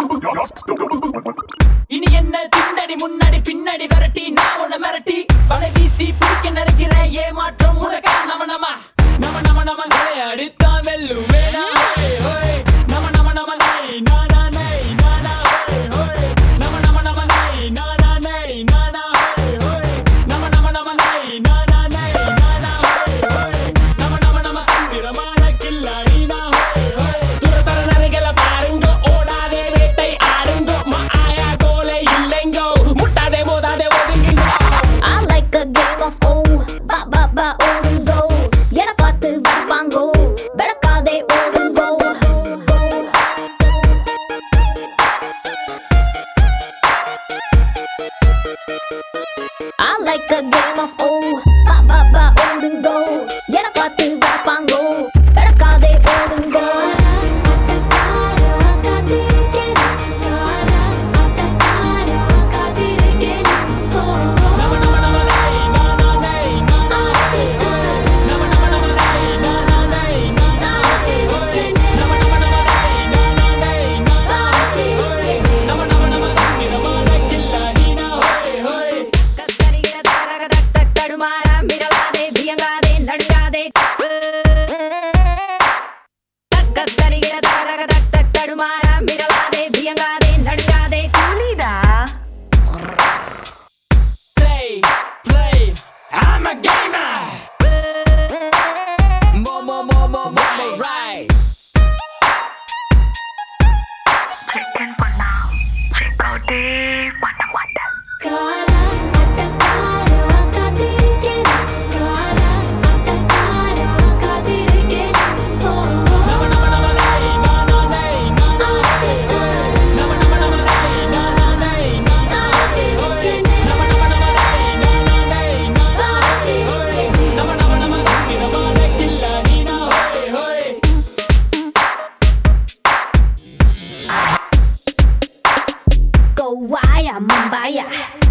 இனி என்ன பின்னாடி முன்னாடி பின்னாடி விரட்டி நான் உன்னை மிரட்டி பல வீசி பிடிக்க நினைக்கிற ஏமாற்றம் உனக்கா நம நம நம நம நம அடித்தான் வெல்லும் வேணா நம நம நம நை நானா நை நானா நம நம நம நை நானா நை நானா நம நம நம நை நானா நை நானா நம நம நம திரமான கில்லாடி நான் துரத்தர நரைகள பாருங்க ஓடாதே வேட்டை ஆடுங்க ஆயா கோலை இல்லைங்கோ முட்டாதே மோதாதே ஒதுங்குங்க. I like a game of O, ba ba ba ஓடுங்கோ என பார்த்து வரப்பாங்கோ வெடக்காதே ஓடுங்கோ. I like a game of O, ba ba ba ஓடுங்கோ என பார்த்து வரப்பாங்கோ வெடக்காதே ஓடுங்கோ. Play, I'm a gamer. More, right. Chicken panau, chipaude, wanda. Go vaya, Mambaya.